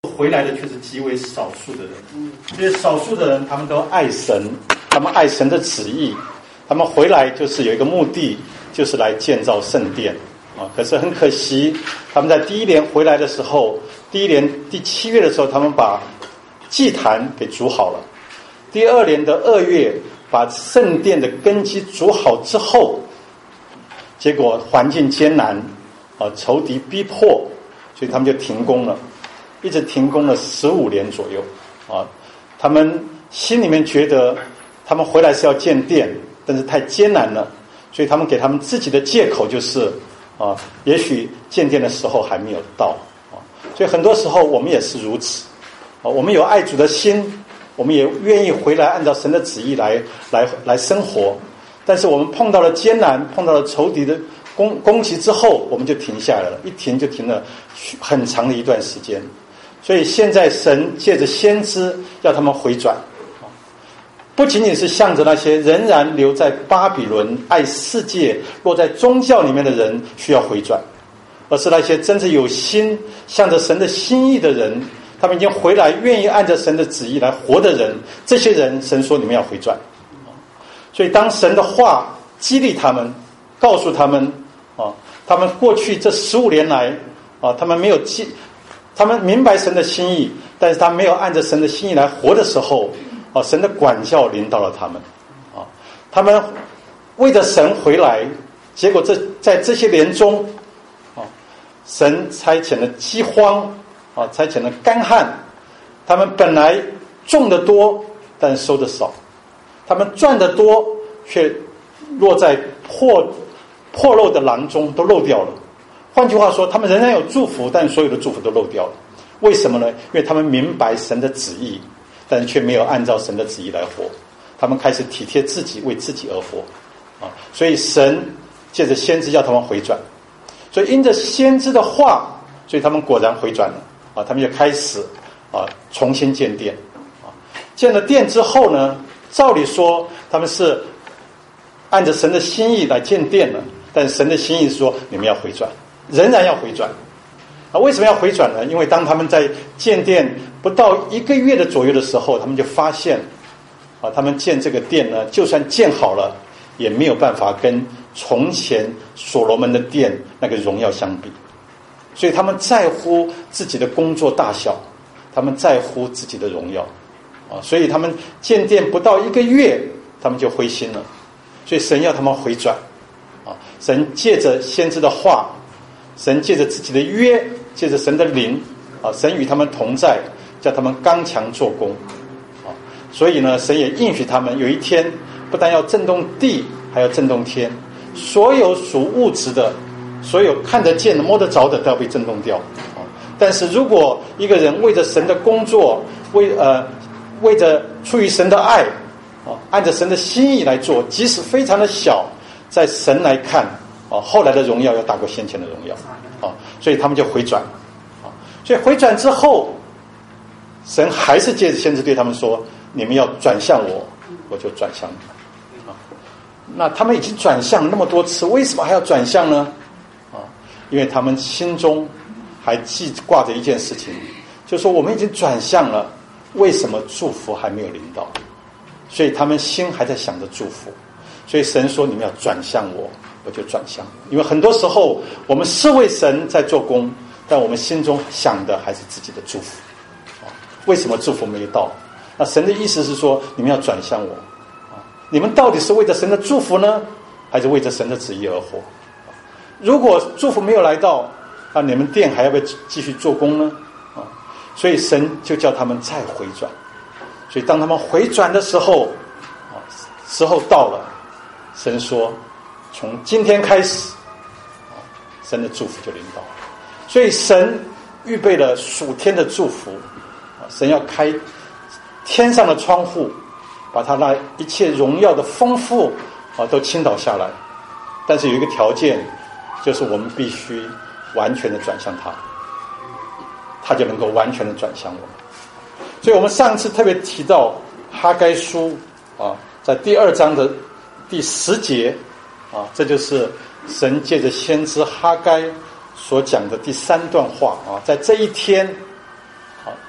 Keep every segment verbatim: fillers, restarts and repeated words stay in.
回来的却是极为少数的人。这些少数的人，他们都爱神，他们爱神的旨意，他们回来就是有一个目的，就是来建造圣殿啊。可是很可惜，他们在第一年回来的时候，第一年第七月的时候，他们把祭坛给筑好了。第二年的二月，把圣殿的根基筑好之后，结果环境艰难啊，仇敌逼迫，所以他们就停工了，一直停工了十五年左右啊。他们心里面觉得，他们回来是要建殿，但是太艰难了，所以他们给他们自己的借口就是啊，也许建殿的时候还没有到啊。所以很多时候我们也是如此啊，我们有爱主的心，我们也愿意回来按照神的旨意来来来生活，但是我们碰到了艰难，碰到了仇敌的攻攻击之后，我们就停下来了，一停就停了很长的一段时间。所以现在神借着先知要他们回转，不仅仅是向着那些仍然留在巴比伦爱世界落在宗教里面的人需要回转，而是那些真正有心向着神的心意的人，他们已经回来愿意按着神的旨意来活的人，这些人神说你们要回转。所以当神的话激励他们，告诉他们啊，他们过去这十五年来啊，他们没有记他们明白神的心意，但是他没有按着神的心意来活的时候啊，神的管教临到了他们啊，他们为着神回来，结果这在这些年中啊，神差遣了饥荒啊，差遣了干旱，他们本来种得多，但收得少，他们赚得多，却落在破破漏的囊中，都漏掉了。换句话说，他们仍然有祝福，但所有的祝福都漏掉了。为什么呢？因为他们明白神的旨意，但是却没有按照神的旨意来活。他们开始体贴自己，为自己而活啊！所以神借着先知要他们回转，所以因着先知的话，所以他们果然回转了啊！他们就开始啊重新建殿啊！建了殿之后呢，照理说他们是按着神的心意来建殿了，但神的心意是说你们要回转，仍然要回转啊！为什么要回转呢？因为当他们在建殿不到一个月的左右的时候，他们就发现啊，他们建这个殿呢，就算建好了，也没有办法跟从前所罗门的殿那个荣耀相比。所以他们在乎自己的工作大小，他们在乎自己的荣耀啊！所以他们建殿不到一个月，他们就灰心了。所以神要他们回转啊！神借着先知的话，神借着自己的约，借着神的灵啊，神与他们同在，叫他们刚强做工啊！所以呢，神也应许他们，有一天不但要震动地，还要震动天，所有属物质的，所有看得见的、摸得着的，都要被震动掉啊！但是如果一个人为着神的工作，为呃为着出于神的爱啊，按着神的心意来做，即使非常的小，在神来看啊，后来的荣耀要大过先前的荣耀啊，所以他们就回转啊。所以回转之后，神还是借着先知对他们说：“你们要转向我，我就转向你们。”啊，那他们已经转向那么多次，为什么还要转向呢？啊，因为他们心中还记挂着一件事情，就是说我们已经转向了，为什么祝福还没有临到？所以他们心还在想着祝福，所以神说你们要转向我，我就转向。因为很多时候我们是为神在做工，但我们心中想的还是自己的祝福啊！为什么祝福没有到？那神的意思是说你们要转向我啊！你们到底是为着神的祝福呢，还是为着神的旨意而活？如果祝福没有来到，那你们殿还要不要继续做工呢？啊！所以神就叫他们再回转。所以当他们回转的时候啊，时候到了，神说从今天开始啊，神的祝福就临到。所以神预备了属天的祝福啊，神要开天上的窗户，把他那一切荣耀的丰富啊都倾倒下来。但是有一个条件，就是我们必须完全的转向他，他就能够完全的转向我们。所以我们上次特别提到哈该书啊，在第二章的第十节啊，这就是神借着先知哈该所讲的第三段话啊，在这一天啊，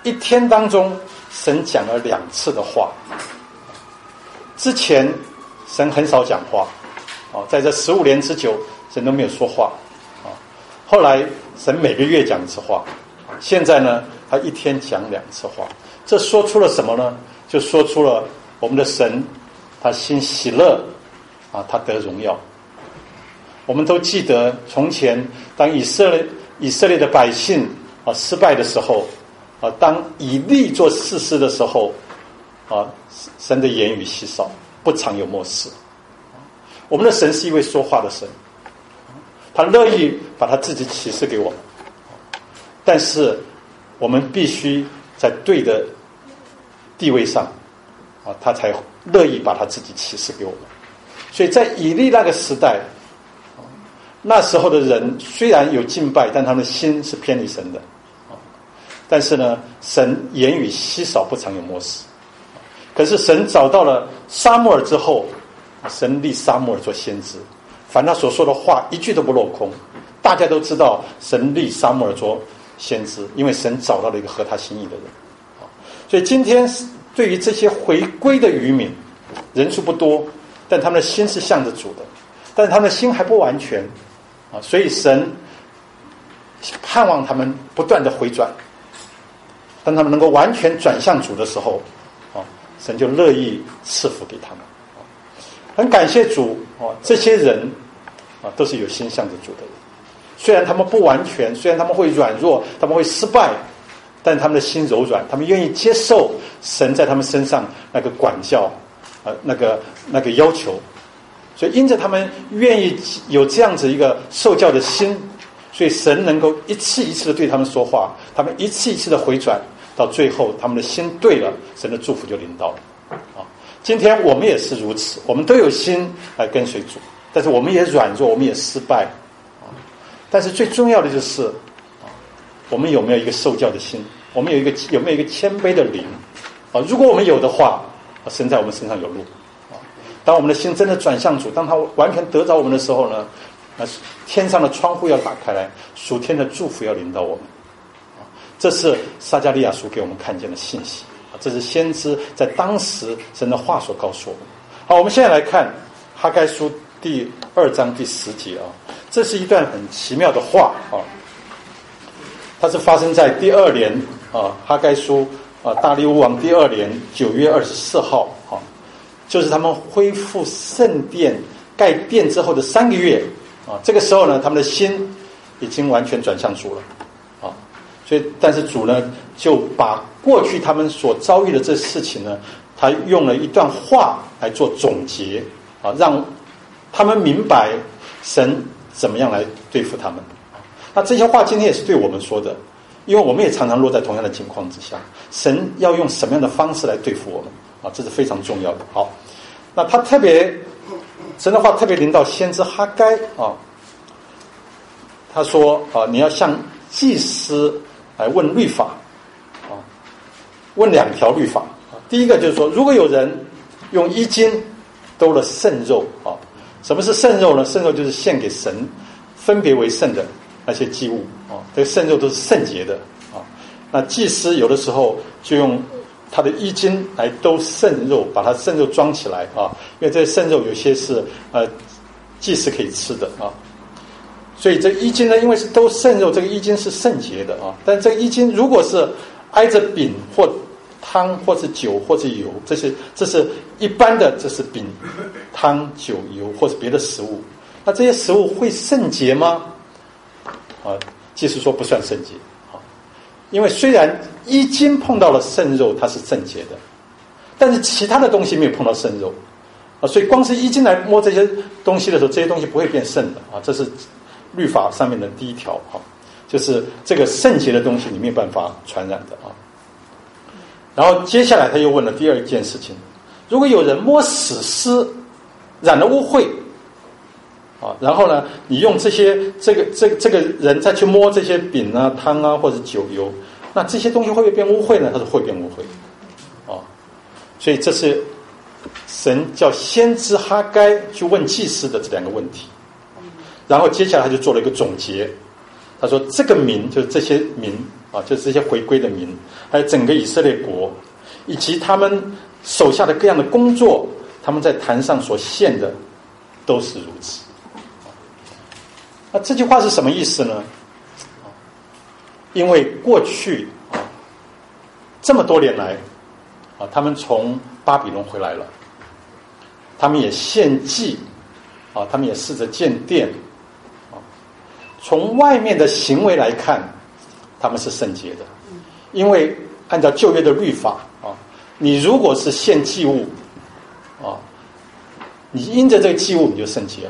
一天当中神讲了两次的话。之前神很少讲话，在这十五年之久神都没有说话。后来神每个月讲一次话，现在呢他一天讲两次话。这说出了什么呢？就说出了我们的神他心喜乐啊，他得荣耀。我们都记得从前当以色列以色列的百姓啊失败的时候啊，当以利做士师的时候啊，神的言语稀少，不常有漠视。我们的神是一位说话的神，他乐意把他自己启示给我们，但是我们必须在对的地位上啊，他才乐意把他自己启示给我们。所以在以利那个时代，那时候的人虽然有敬拜，但他们的心是偏离神的。但是呢，神言语稀少，不常有漠视。可是神找到了撒母耳之后，神立撒母耳做先知，凡他所说的话一句都不落空。大家都知道神立撒母耳做先知，因为神找到了一个合他心意的人。所以今天对于这些回归的渔民，人数不多，但他们的心是向着主的，但是他们的心还不完全啊，所以神盼望他们不断的回转。当他们能够完全转向主的时候，啊，神就乐意赐福给他们。很感谢主啊，这些人啊都是有心向着主的人。虽然他们不完全，虽然他们会软弱，他们会失败，但他们的心柔软，他们愿意接受神在他们身上那个管教，呃，那个那个要求。所以因着他们愿意有这样子一个受教的心，所以神能够一次一次的对他们说话，他们一次一次的回转。到最后他们的心对了，神的祝福就临到了啊！今天我们也是如此，我们都有心来跟随主，但是我们也软弱，我们也失败啊！但是最重要的就是啊，我们有没有一个受教的心？我们有一个有没有一个谦卑的灵啊？如果我们有的话，神在我们身上有路啊！当我们的心真的转向主，当他完全得着我们的时候呢，那天上的窗户要打开来，属天的祝福要临到我们。这是撒迦利亚书给我们看见的信息啊！这是先知在当时神的话所告诉我们。好，我们现在来看哈该书第二章第十节啊，这是一段很奇妙的话啊。它是发生在第二年啊，哈该书啊，大利乌王第二年九月二十四号啊，就是他们恢复圣殿盖殿之后的三个月啊。这个时候呢，他们的心已经完全转向主了。所以，但是主呢，就把过去他们所遭遇的这事情呢，他用了一段话来做总结啊，让他们明白神怎么样来对付他们。那这些话今天也是对我们说的，因为我们也常常落在同样的情况之下，神要用什么样的方式来对付我们啊？这是非常重要的。好，那他特别神的话特别临到先知哈该啊，他说啊，你要向祭司来问律法啊，问两条律法啊。第一个就是说，如果有人用衣襟兜了圣肉啊，什么是圣肉呢？圣肉就是献给神分别为圣的那些祭物啊，这个圣肉都是圣洁的啊。那祭司有的时候就用他的衣襟来兜圣肉，把它圣肉装起来啊，因为这些圣肉有些是呃祭司可以吃的啊。所以这衣襟呢，因为是都圣肉，这个衣襟是圣洁的啊。但这个衣襟如果是挨着饼或汤或是酒或是油，这是这是一般的，这是饼、汤、酒、油或是别的食物。那这些食物会圣洁吗？啊，祭司说不算圣洁啊，因为虽然衣襟碰到了圣肉，它是圣洁的，但是其他的东西没有碰到圣肉啊，所以光是衣襟来摸这些东西的时候，这些东西不会变圣的啊，这是律法上面的第一条啊，就是这个圣洁的东西你没有办法传染的啊。然后接下来他又问了第二件事情：如果有人摸死尸染了污秽啊，然后呢，你用这些这个这个这个人再去摸这些饼啊、汤啊或者酒油，那这些东西会不会变污秽呢？他说会变污秽啊。所以这是神叫先知哈该去问祭司的这两个问题。然后接下来他就做了一个总结，他说这个民就是这些民啊，就是这些回归的民，还有整个以色列国，以及他们手下的各样的工作，他们在坛上所献的都是如此。那这句话是什么意思呢？因为过去啊这么多年来啊，他们从巴比伦回来了，他们也献祭啊，他们也试着建殿啊。从外面的行为来看，他们是圣洁的，因为按照旧约的律法啊，你如果是献祭物啊，你因着这个祭物你就圣洁了。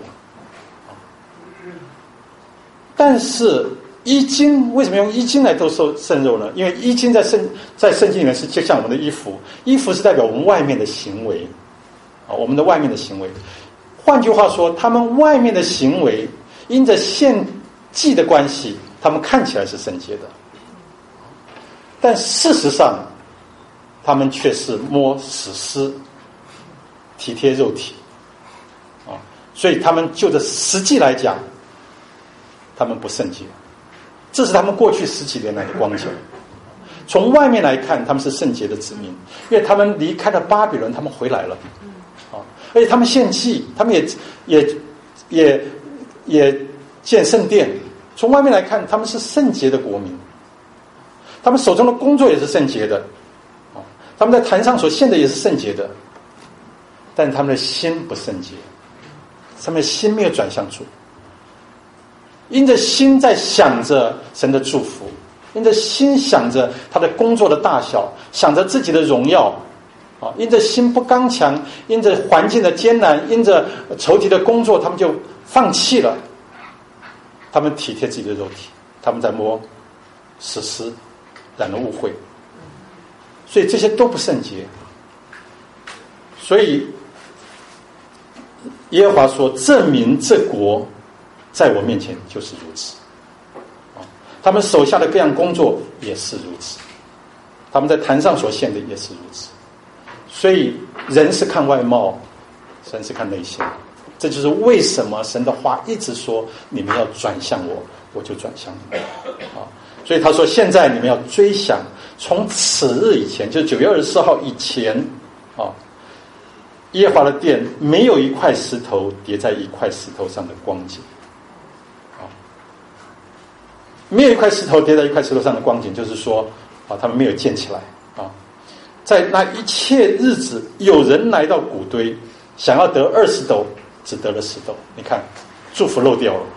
但是衣襟为什么用衣襟来兜受圣肉呢？因为衣襟在圣在圣经里面是就像我们的衣服，衣服是代表我们外面的行为啊，我们的外面的行为。换句话说，他们外面的行为因着献祭的关系，他们看起来是圣洁的，但事实上他们却是摸死尸，体贴肉体啊，所以他们就着实际来讲，他们不圣洁。这是他们过去十几年来的光景。从外面来看，他们是圣洁的子民，因为他们离开了巴比伦，他们回来了啊，而且他们献祭，他们也也也也建圣殿。从外面来看，他们是圣洁的国民，他们手中的工作也是圣洁的啊，他们在坛上所献的也是圣洁的，但他们的心不圣洁，他们的心没有转向主。因着心在想着神的祝福，因着心想着他的工作的大小，想着自己的荣耀啊，因着心不刚强，因着环境的艰难，因着仇敌的工作，他们就放弃了，他们体贴自己的肉体，他们在摸死尸，染了污秽，所以这些都不圣洁。所以耶和华说，证明这国在我面前就是如此，他们手下的各样工作也是如此，他们在坛上所献的也是如此。所以人是看外貌，神是看内心。这就是为什么神的话一直说你们要转向我，我就转向你们啊。所以他说现在你们要追想从此日以前，就是九月二十四号以前啊，耶和华的殿没有一块石头叠在一块石头上的光景。没有一块石头叠在一块石头上的光景，就是说啊，他们没有建起来啊。在那一切日子，有人来到谷堆，想要得二十斗，只得了十斗。你看，祝福漏掉了。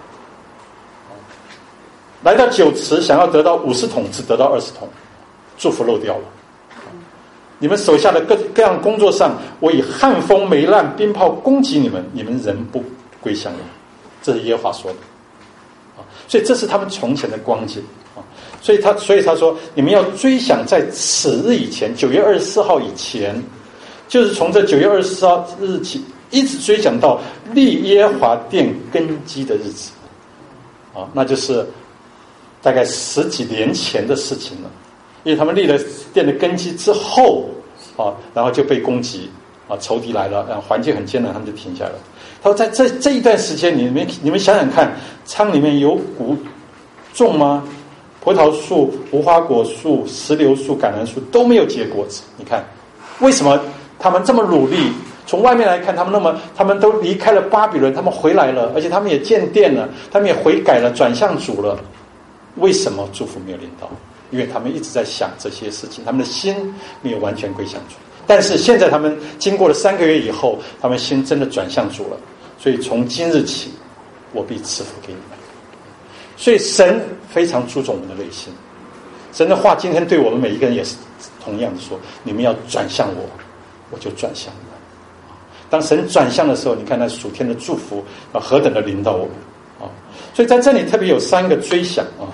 来到酒池，想要得到五十桶，只得到二十桶，祝福漏掉了。你们手下的各各样工作上，我以旱风、霉烂、冰雹攻击你们，你们仍不归向我。这是耶和华说的。所以这是他们从前的光景啊，所以他所以他说，你们要追想在此日以前，九月二十四号以前，就是从这九月二十四号日起，一直追想到立耶和华殿根基的日子啊，那就是大概十几年前的事情了。因为他们立了殿的根基之后啊，然后就被攻击啊，仇敌来了，然后环境很艰难，他们就停下来了。他说在这这一段时间里面，你们想想看，仓里面有谷种吗？葡萄树、无花果树、石榴树、橄榄树都没有结果子。你看，为什么他们这么努力？从外面来看，他们那么他们都离开了巴比伦，他们回来了，而且他们也建殿了，他们也悔改了，转向主了。为什么祝福没有临到？因为他们一直在想这些事情，他们的心没有完全归向主。但是现在他们经过了三个月以后，他们心真的转向主了，所以从今日起，我必赐福给你们。所以神非常注重我们的内心，神的话今天对我们每一个人也是同样的说，你们要转向我，我就转向你们。当神转向的时候，你看那属天的祝福啊，何等的临到我们啊！所以在这里特别有三个追想啊。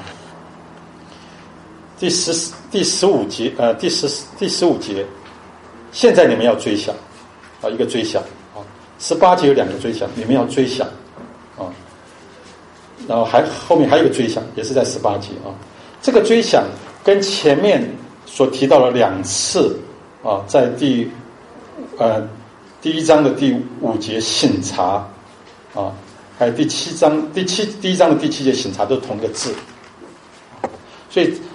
第十第十五节呃第十第十五节。现在你们要追想啊，一个追想啊，十八节有两个追想，你们要追想啊，然后还后面还有一个追想，也是在十八节啊。这个追想跟前面所提到的两次啊，在第呃第一章的第五节省察啊，还有第七章第七第一章的第七节省察都是同一个字，所以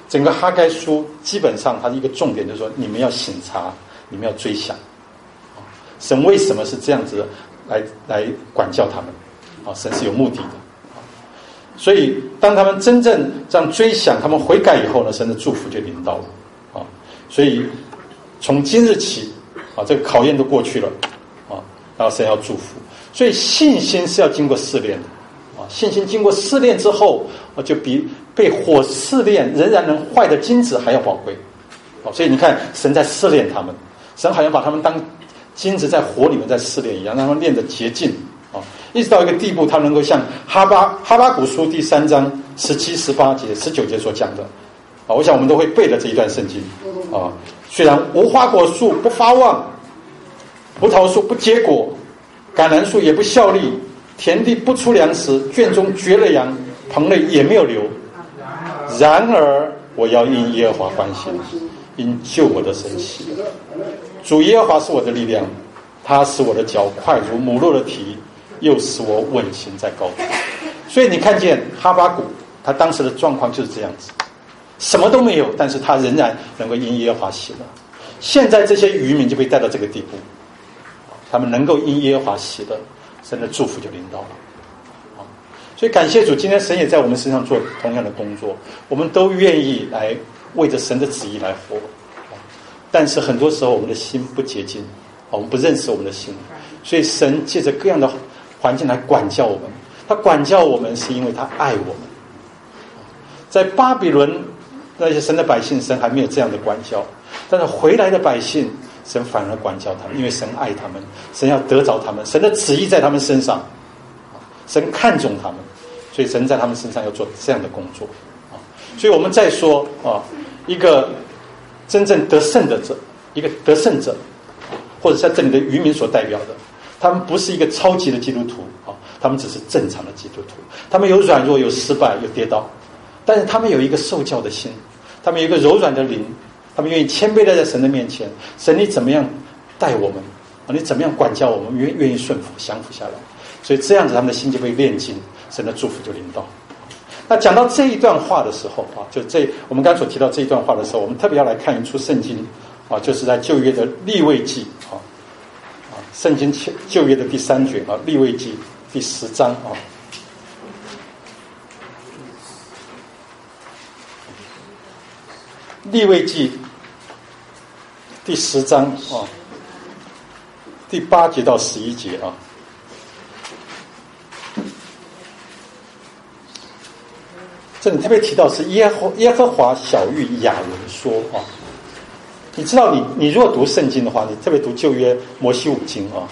整个哈该书基本上它的一个重点就是说，你们要省察，你们要追想，神为什么是这样子来来管教他们？啊，神是有目的的。所以当他们真正这样追想，他们悔改以后呢，神的祝福就临到了。啊，所以从今日起，啊，这个考验都过去了，啊，然后神要祝福。所以信心是要经过试炼的。啊，信心经过试炼之后，啊，就比被火试炼仍然能坏的金子还要宝贵。啊，所以你看，神在试炼他们，神好像把他们当金子在火里面在试炼一样，让他们练得洁净。啊，一直到一个地步，他能够像哈巴哈巴谷书第三章十七、十八节、十九节所讲的。啊，我想我们都会背了这一段圣经。啊，虽然无花果树不发旺，葡萄树不结果，橄榄树也不效力，田地不出粮食，圈中绝了羊，棚内也没有流。然而我要因耶和华欢喜，因救我的神喜。主耶和华是我的力量，他使我的脚快如母鹿的蹄，又使我稳行在高处。所以你看见哈巴谷他当时的状况就是这样子，什么都没有，但是他仍然能够因耶和华喜乐。现在这些渔民就被带到这个地步，他们能够因耶和华喜乐，神的祝福就临到了。所以感谢主，今天神也在我们身上做同样的工作，我们都愿意来为着神的旨意来活。但是很多时候我们的心不洁净，我们不认识我们的心，所以神借着各样的环境来管教我们。他管教我们是因为他爱我们。在巴比伦那些神的百姓，神还没有这样的管教，但是回来的百姓，神反而管教他们，因为神爱他们，神要得着他们，神的旨意在他们身上，神看重他们，所以神在他们身上要做这样的工作。所以我们再说啊，一个真正得胜的者，一个得胜者，或者在这里的渔民所代表的，他们不是一个超级的基督徒啊，他们只是正常的基督徒，他们有软弱，有失败，有跌倒，但是他们有一个受教的心，他们有一个柔软的灵，他们愿意谦卑地在神的面前，神你怎么样带我们，你怎么样管教我们，愿愿意顺服降服下来，所以这样子他们的心就被炼净，神的祝福就临到。那讲到这一段话的时候啊，就这我们刚才所提到这一段话的时候，我们特别要来看一出圣经啊，就是在旧约的利未记啊，啊，圣经旧约的第三卷啊，利未记第十章啊。利未记第十章啊，第八节到十一节啊。这里特别提到是耶和耶和华晓谕亚伦说啊，你知道你你如果读圣经的话，你特别读旧约摩西五经啊，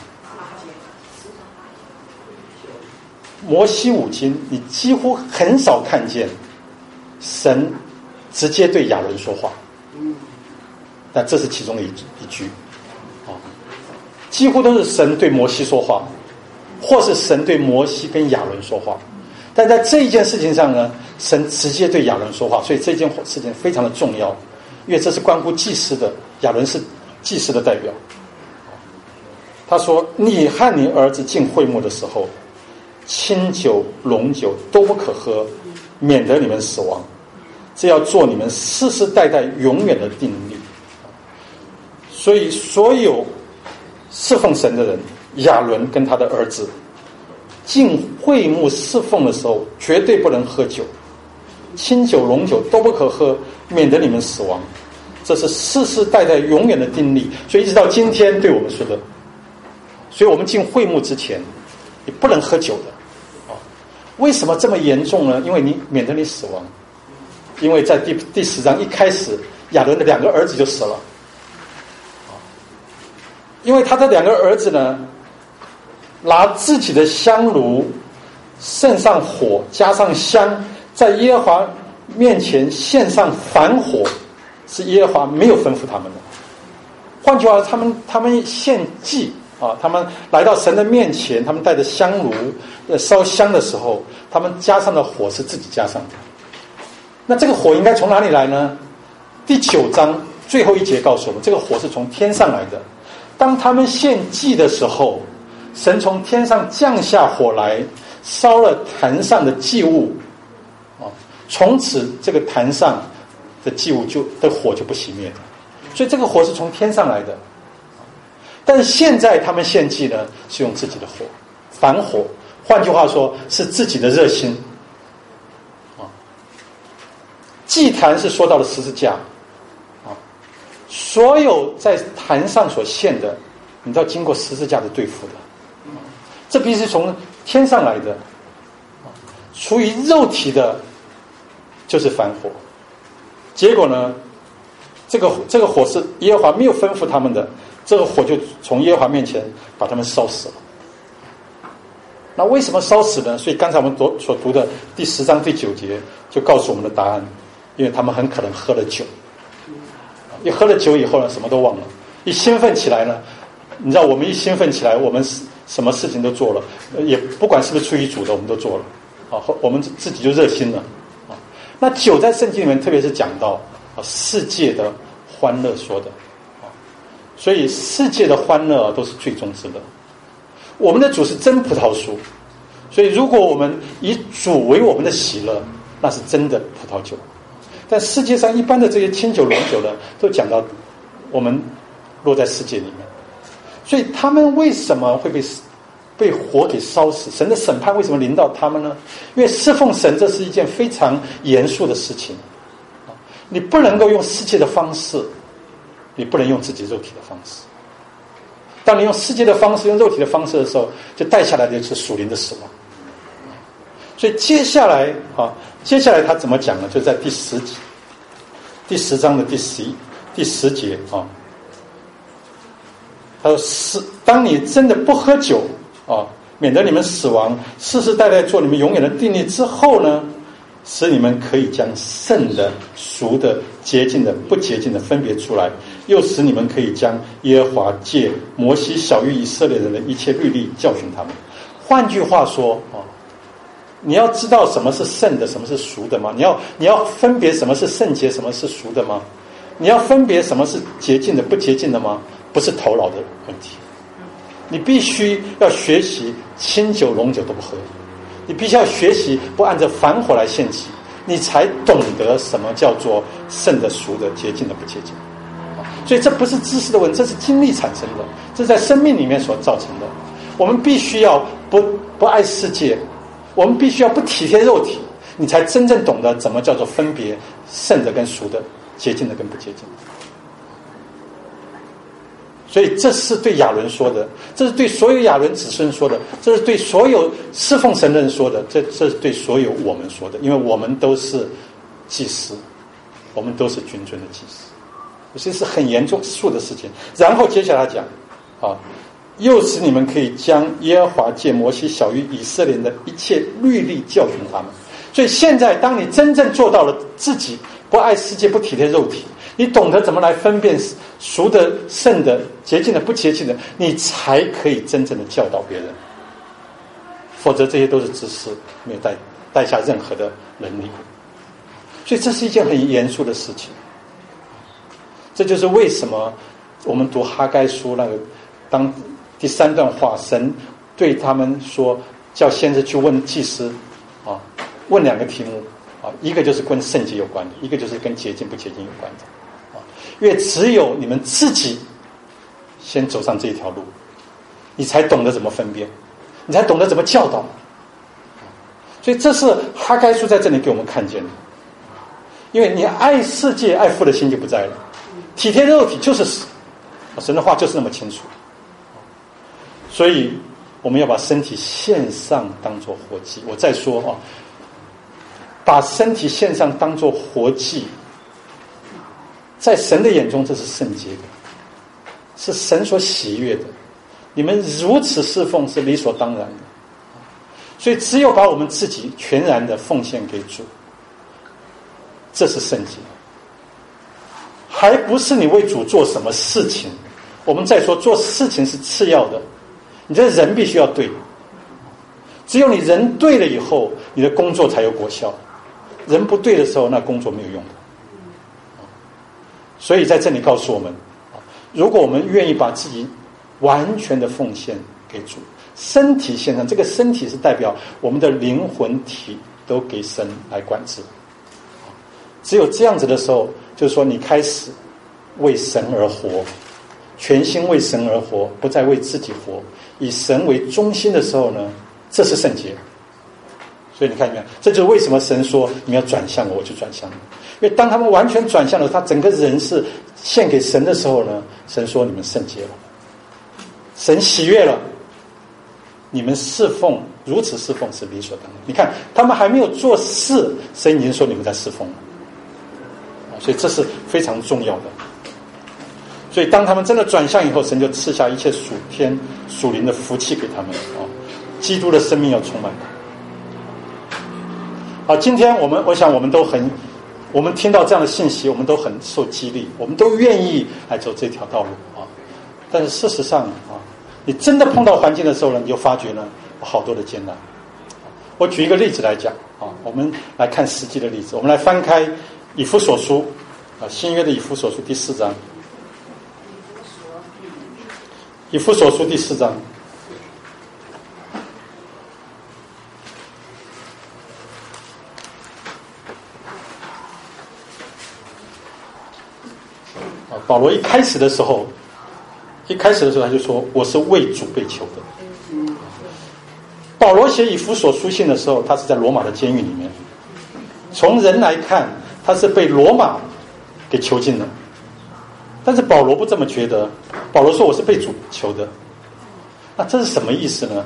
摩西五经你几乎很少看见神直接对亚伦说话，但这是其中的一一句啊，几乎都是神对摩西说话，或是神对摩西跟亚伦说话。但在这一件事情上呢，神直接对亚伦说话，所以这件事情非常的重要，因为这是关乎祭司的，亚伦是祭司的代表。他说：“你和你儿子进会幕的时候，清酒、浓酒都不可喝，免得你们死亡。这要做你们世世代代永远的定律。”所以，所有侍奉神的人，亚伦跟他的儿子进会幕侍奉的时候，绝对不能喝酒，清酒、浓酒都不可喝，免得你们死亡。这是世世代代永远的定例，所以一直到今天对我们说的。所以我们进会幕之前，你不能喝酒的。为什么这么严重呢？因为你免得你死亡。因为在第第十章一开始，亚伦的两个儿子就死了。因为他的两个儿子呢，拿自己的香炉盛上火，加上香，在耶和华面前献上反火，是耶和华没有吩咐他们的。换句话说，他们他们献祭啊，他们来到神的面前，他们带着香炉烧香的时候，他们加上的火是自己加上的。那这个火应该从哪里来呢？第九章最后一节告诉我们，这个火是从天上来的。当他们献祭的时候，神从天上降下火来，烧了坛上的祭物，从此这个坛上这祭物就这火就不熄灭的。所以这个火是从天上来的。但是现在他们献祭呢，是用自己的火，反火，换句话说是自己的热心。啊，祭坛是说到了十字架，啊，所有在坛上所献的，你都要经过十字架的对付的，这必须从天上来的。出于肉体的，就是反火。结果呢，这个这个火是耶和华没有吩咐他们的。这个火就从耶和华面前把他们烧死了。那为什么烧死呢？所以刚才我们所读的第十章第九节就告诉我们的答案，因为他们很可能喝了酒，一喝了酒以后呢，什么都忘了，一兴奋起来呢，你知道我们一兴奋起来，我们什么事情都做了，也不管是不是出于主的，我们都做了，啊，我们自己就热心了，啊，那酒在圣经里面特别是讲到啊世界的欢乐说的。所以世界的欢乐都是最终之乐。我们的主是真葡萄树，所以如果我们以主为我们的喜乐，那是真的葡萄酒。但世界上一般的这些清酒龙酒呢，都讲到我们落在世界里面，所以他们为什么会被被火给烧死？神的审判为什么临到他们呢？因为侍奉神这是一件非常严肃的事情，你不能够用世界的方式，你不能用自己肉体的方式。当你用世界的方式、用肉体的方式的时候，就带下来的就是属灵的死亡。所以接下来啊，接下来他怎么讲呢？就在第十节，第十章的第十一、第十节啊。他说：“是当你真的不喝酒啊，免得你们死亡，世世代代做你们永远的定例之后呢，使你们可以将圣的、俗的、洁净的、不洁净的分别出来，又使你们可以将耶和华借摩西晓谕以色列人的一切律例教训他们。”换句话说啊，你要知道什么是圣的，什么是俗的吗？你要你要分别什么是圣洁，什么是俗的吗？你要分别什么是洁净的，不洁净的吗？不是头脑的问题。你必须要学习清酒龙酒都不喝，你必须要学习不按照凡火来献祭，你才懂得什么叫做圣的、俗的、洁净的、不洁净。所以这不是知识的问题，这是经历产生的，这是在生命里面所造成的。我们必须要不不爱世界，我们必须要不体贴肉体，你才真正懂得怎么叫做分别圣的跟俗的，洁净的跟不洁净的。所以这是对亚伦说的，这是对所有亚伦子孙说的，这是对所有侍奉神的人说的，这这是对所有我们说的，因为我们都是祭司，我们都是君尊的祭司，这是很严重肃的事情。然后接下来讲啊，又使你们可以将耶和华借摩西晓谕以色列人的一切律例教训他们。所以现在当你真正做到了自己不爱世界，不体贴肉体，你懂得怎么来分辨俗的、圣的、洁净的、不洁净的，你才可以真正的教导别人。否则这些都是知识，没有带带下任何的能力。所以这是一件很严肃的事情。这就是为什么我们读哈该书那个当第三段话，神对他们说，叫先知去问祭司啊，问两个题目啊，一个就是跟圣洁有关的，一个就是跟洁净不洁净有关的。因为只有你们自己先走上这一条路，你才懂得怎么分辨，你才懂得怎么教导。所以这是哈该书在这里给我们看见的。因为你爱世界爱父的心就不在了，体贴肉体就是死，神的话就是那么清楚。所以我们要把身体献上当作活祭。我再说啊，把身体献上当作活祭，在神的眼中这是圣洁的，是神所喜悦的。你们如此侍奉是理所当然的。所以只有把我们自己全然的奉献给主，这是圣洁。还不是你为主做什么事情。我们再说做事情是次要的，你这人必须要对。只有你人对了以后，你的工作才有果效。人不对的时候，那工作没有用的。所以在这里告诉我们，如果我们愿意把自己完全的奉献给主，身体献上，这个身体是代表我们的灵魂体都给神来管制。 只有这样子的时候，就是说你开始为神而活，全心为神而活，不再为自己活，以神为中心的时候呢，这是圣洁。所以你看见没有？这就是为什么神说你要转向我，我就转向你。因为当他们完全转向了，他整个人是献给神的时候呢，神说你们圣洁了，神喜悦了，你们侍奉如此侍奉是理所当然。你看他们还没有做事，神已经说你们在侍奉了，所以这是非常重要的。所以当他们真的转向以后，神就赐下一切属天属灵的福气给他们啊，基督的生命要充满。好，今天我们我想我们都很，我们听到这样的信息，我们都很受激励，我们都愿意来走这条道路啊。但是事实上啊，你真的碰到环境的时候呢，你就发觉呢好多的艰难。我举一个例子来讲啊，我们来看实际的例子，我们来翻开以弗所书啊，新约的以弗所书第四章。以弗所书第四章。保罗一开始的时候，一开始的时候他就说：“我是为主被囚的。”保罗写以弗所书信的时候，他是在罗马的监狱里面。从人来看，他是被罗马给囚禁了。但是保罗不这么觉得，保罗说：“我是被主囚的。”那这是什么意思呢？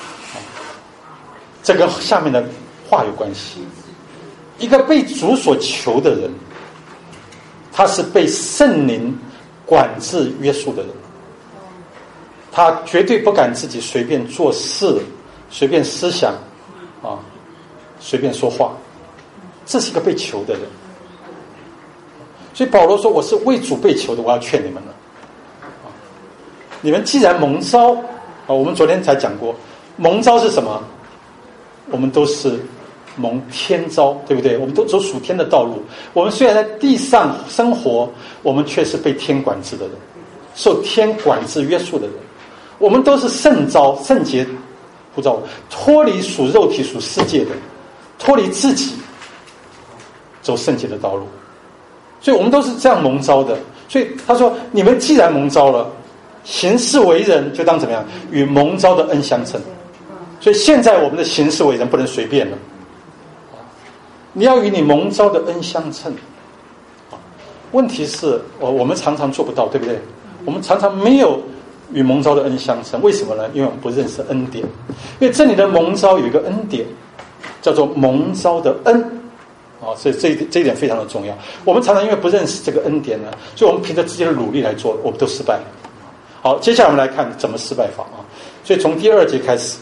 这跟下面的话有关系。一个被主所囚的人，他是被圣灵管制约束的人，他绝对不敢自己随便做事，随便思想啊，随便说话，这是一个被囚的人。所以保罗说：“我是为主被囚的，我要劝你们了。啊，你们既然蒙召啊，我们昨天才讲过，蒙召是什么？我们都是蒙天召，对不对？我们都走属天的道路。我们虽然在地上生活，我们却是被天管制的人，受天管制约束的人。我们都是圣召、圣洁呼召，脱离属肉体、属世界的，脱离自己，走圣洁的道路。所以我们都是这样蒙召的。所以他说：你们既然蒙召了，行事为人就当怎么样？与蒙召的恩相称。所以现在我们的行事为人不能随便了。你要与你蒙召的恩相称。问题是我们常常做不到，对不对？我们常常没有与蒙召的恩相称。为什么呢？因为我们不认识恩典。因为这里的蒙召有一个恩典，叫做蒙召的恩啊，所以这一这一点非常的重要。我们常常因为不认识这个恩典呢，所以我们凭着自己的努力来做，我们都失败。好，接下来我们来看怎么失败法啊。所以从第二节开始，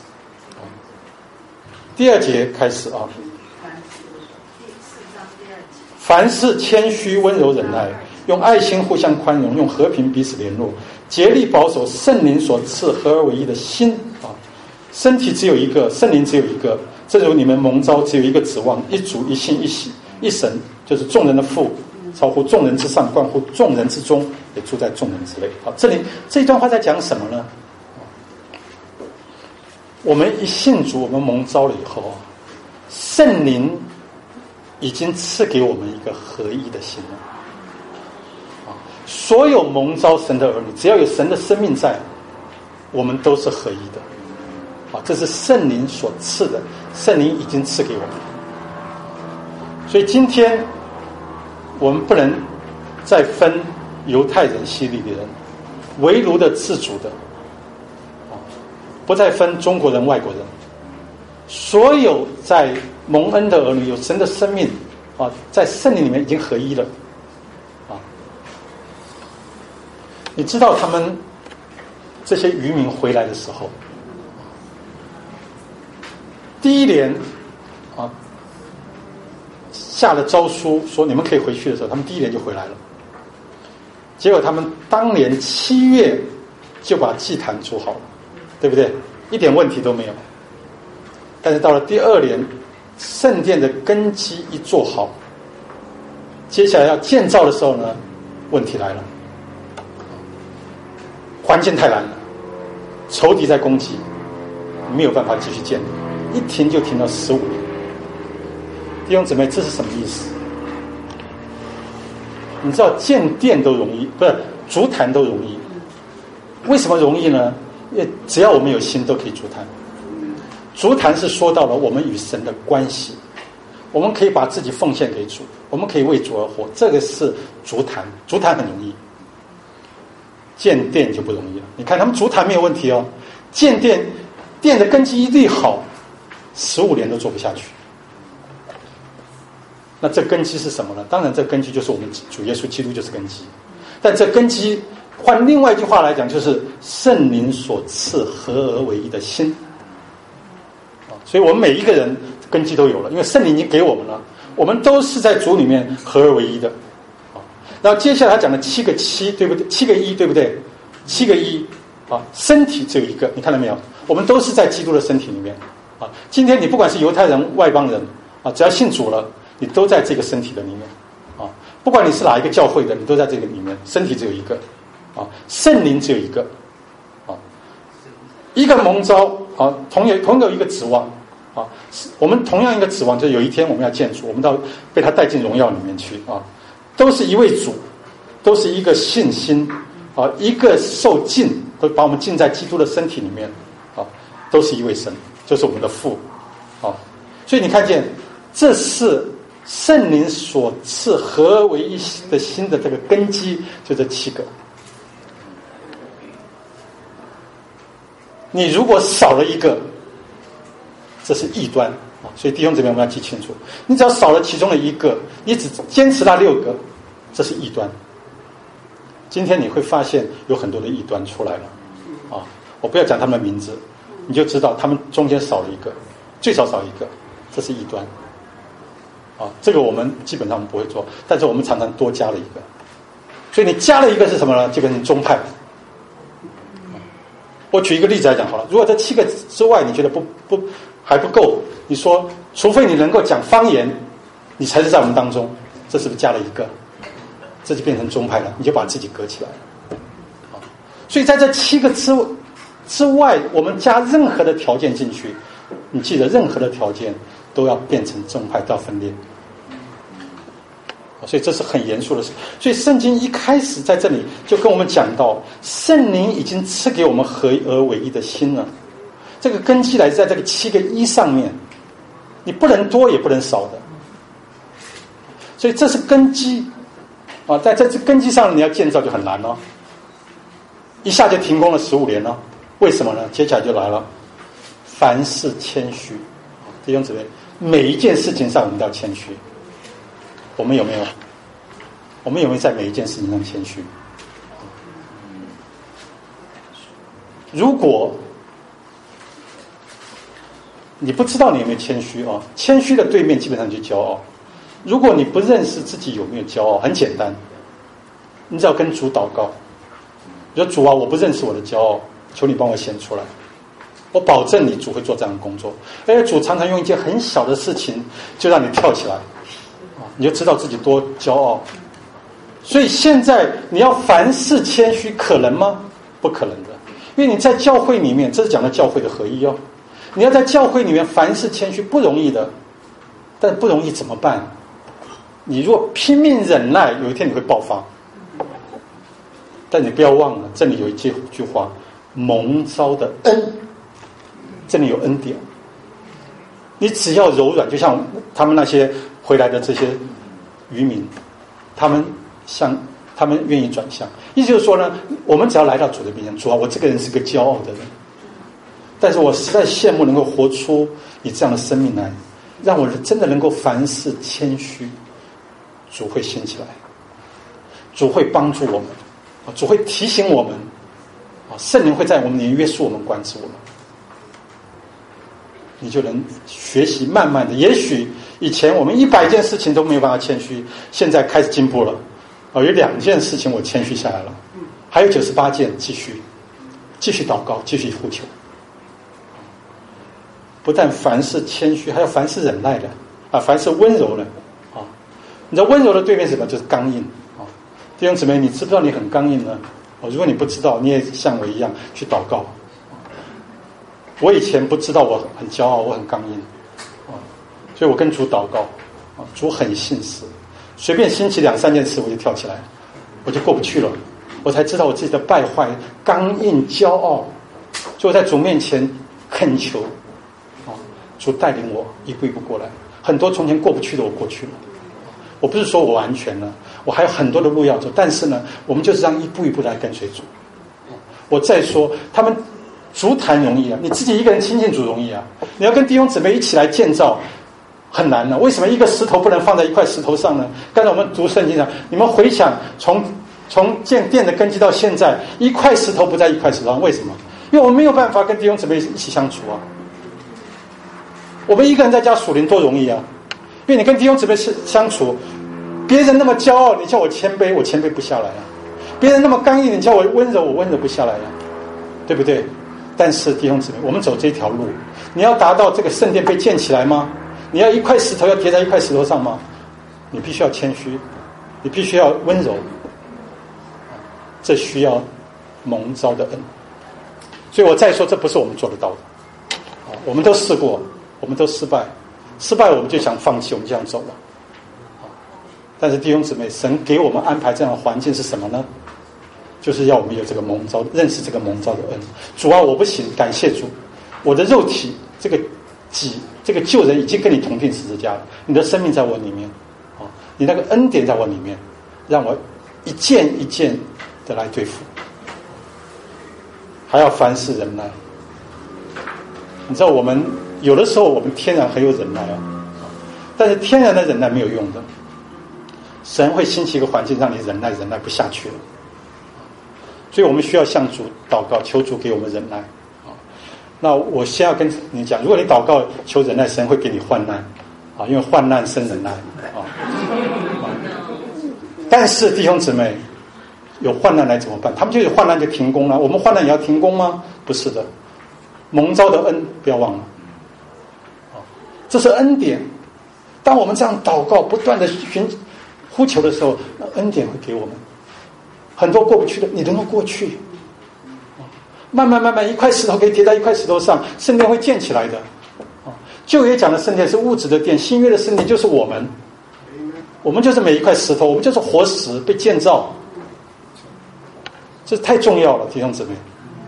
第二节开始啊。凡事谦虚、温柔、忍耐，用爱心互相宽容，用和平彼此联络，竭力保守圣灵所赐合而为一的心啊。身体只有一个，圣灵只有一个，正如你们蒙召只有一个指望，一主、一信、一喜、一神，就是众人的父，超乎众人之上，冠乎众人之中，也住在众人之内。好，这里这一段话在讲什么呢？我们一信主，我们蒙召了以后啊，圣灵已经赐给我们一个合一的心了。啊，所有蒙召神的儿女，只要有神的生命在，我们都是合一的。啊，这是圣灵所赐的，圣灵已经赐给我们。所以今天我们不能再分犹太人、希利的人，为奴的、自主的，啊，不再分中国人、外国人。所有在蒙恩的儿女，有神的生命啊，在圣灵里面已经合一了啊。你知道他们这些渔民回来的时候，第一年啊下了诏书说你们可以回去的时候，他们第一年就回来了。结果他们当年七月就把祭坛筑好了，对不对？一点问题都没有。但是到了第二年，圣殿的根基一做好，接下来要建造的时候呢，问题来了，环境太难了，仇敌在攻击，没有办法继续建立，一停就停到十五年。弟兄姊妹，这是什么意思？ 你知道建殿都容易，不是筑坛都容易。为什么容易呢？因为只要我们有心都可以筑坛。筑坛是说到了我们与神的关系，我们可以把自己奉献给主，我们可以为主而活，这个是筑坛。筑坛很容易，建殿就不容易了。你看他们筑坛没有问题哦，建殿殿的根基一定好，十五年都做不下去。那这根基是什么呢？当然这根基就是我们主耶稣基督就是根基，但这根基换另外一句话来讲，就是圣灵所赐合而为一的心。所以我们每一个人根基都有了，因为圣灵已经给我们了，我们都是在主里面合而为一的。然后接下来他讲了七个七，对不对？七个一，对不对？七个一啊，身体只有一个，你看到没有？我们都是在基督的身体里面啊。今天你不管是犹太人、外邦人啊，只要信主了，你都在这个身体的里面啊。不管你是哪一个教会的，你都在这个里面，身体只有一个啊，圣灵只有一个啊，一个蒙召啊，同有同有一个指望。啊，我们同样一个指望，就是有一天我们要见主，我们到被他带进荣耀里面去啊，都是一位主，都是一个信心啊，一个受浸，都把我们浸在基督的身体里面啊，都是一位神，就是我们的父啊。所以你看见，这是圣灵所赐合而为一的心的这个根基，就这七个。你如果少了一个，这是异端啊！所以弟兄姊妹，我们要记清楚，你只要少了其中的一个，你只坚持那六个，这是异端。今天你会发现有很多的异端出来了啊！我不要讲他们的名字，你就知道他们中间少了一个，最少少一个，这是异端啊！这个我们基本上我们不会做，但是我们常常多加了一个。所以你加了一个是什么呢？就变成宗派。我举一个例子来讲好了，如果这七个之外你觉得不不还不够，你说除非你能够讲方言，你才是在我们当中，这是不是加了一个？这就变成宗派了，你就把自己隔起来了。所以在这七个之之外，我们加任何的条件进去，你记得任何的条件都要变成宗派，到分裂。所以这是很严肃的事。所以圣经一开始在这里就跟我们讲到，圣灵已经赐给我们合而为一的心了。这个根基来自在这个七个一上面，你不能多也不能少的。所以这是根基啊，在这根基上你要建造就很难了，一下就停工了十五年了。为什么呢？接下来就来了，凡事谦虚。弟兄姊妹，每一件事情上我们都要谦虚。我们有没有？我们有没有在每一件事情上谦虚？如果你不知道你有没有谦虚啊，谦虚的对面基本上就骄傲。如果你不认识自己有没有骄傲，很简单，你只要跟主祷告，你说主啊，我不认识我的骄傲，求你帮我显出来。我保证你主会做这样的工作，而且主常常用一件很小的事情就让你跳起来。你就知道自己多骄傲。所以现在你要凡事谦虚，可能吗？不可能的，因为你在教会里面，这是讲的教会的合一哦。你要在教会里面凡事谦虚，不容易的。但不容易怎么办？你如果拼命忍耐，有一天你会爆发。但你不要忘了，这里有一句句话：蒙召的恩，这里有恩典。你只要柔软，就像他们那些回来的这些渔民，他们向他们愿意转向，意思就是说呢，我们只要来到主的面前，主啊，我这个人是个骄傲的人，但是我实在羡慕能够活出你这样的生命来，让我真的能够凡事谦虚，主会兴起来，主会帮助我们，主会提醒我们，圣灵会在我们里面约束我们、管制我们。你就能学习，慢慢的，也许以前我们一百件事情都没有办法谦虚，现在开始进步了。哦，有两件事情我谦虚下来了，还有九十八件继续，继续祷告，继续呼求。不但凡事谦虚，还要凡事忍耐的啊，凡事温柔的啊。你知道温柔的对面是什么？就是刚硬啊。弟兄姊妹，你知不知道你很刚硬呢？哦，如果你不知道，你也像我一样去祷告。我以前不知道我很骄傲，我很刚硬啊，所以我跟主祷告啊，主很信实， 随便兴起两三件事我就跳起来，我就过不去了，我才知道我自己的败坏、刚硬、骄傲，就在主面前恳求，啊，主带领我一步一步过来。很多从前过不去的我过去了，我不是说我完全了，我还有很多的路要走，但是呢，我们就是这样一步一步来跟随主。我再说，他们足坛容易啊，你自己一个人亲近主容易啊，你要跟弟兄姊妹一起来建造很难呢、啊。为什么一个石头不能放在一块石头上呢？刚才我们读圣经上，你们回想从从建殿的根基到现在，一块石头不在一块石头上，为什么？因为我们没有办法跟弟兄姊妹一起相处啊。我们一个人在家属灵多容易啊，因为你跟弟兄姊妹相处，别人那么骄傲，你叫我谦卑，我谦卑不下来啊；别人那么刚硬，你叫我温柔，我温柔不下来啊，对不对？但是弟兄姊妹，我们走这条路，你要达到这个圣殿被建起来吗？你要一块石头要叠在一块石头上吗？你必须要谦虚，你必须要温柔，这需要蒙召的恩。所以我再说，这不是我们做得到的，我们都试过，我们都失败，失败我们就想放弃，我们就想走了。但是弟兄姊妹，神给我们安排这样的环境是什么呢？就是要我们有这个蒙召，认识这个蒙召的恩。主啊，我不行，感谢主，我的肉体这个己这个旧人已经跟你同定十字架了，你的生命在我里面，啊，你那个恩典在我里面，让我一件一件的来对付，还要凡事忍耐。你知道我们有的时候我们天然很有忍耐啊，但是天然的忍耐没有用的，神会兴起一个环境让你忍耐忍耐不下去了，所以我们需要向主祷告，求主给我们忍耐。那我先要跟你讲，如果你祷告求忍耐，神会给你患难啊，因为患难生忍耐啊。但是弟兄姊妹，有患难来怎么办？他们就有患难就停工了，我们患难也要停工吗？不是的，蒙召的恩不要忘了，这是恩典。当我们这样祷告，不断的寻呼求的时候，恩典会给我们。很多过不去的，你能够过去。慢慢慢慢，一块石头可以叠在一块石头上，圣殿会建起来的。旧约讲的圣殿是物质的殿，新约的圣殿就是我们，我们就是每一块石头，我们就是活石被建造，这太重要了，弟兄姊妹。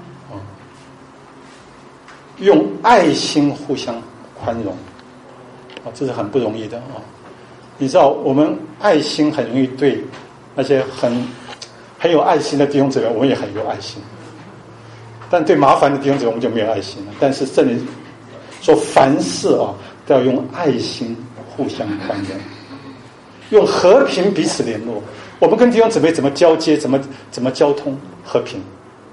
用爱心互相宽容，啊，这是很不容易的啊。你知道，我们爱心很容易对那些很很有爱心的弟兄姊妹，我们也很有爱心。但对麻烦的弟兄姊妹我们就没有爱心了。但是这里说凡事啊都要用爱心互相宽容，用和平彼此联络。我们跟弟兄姊妹怎么交接，怎么怎么交通，和平。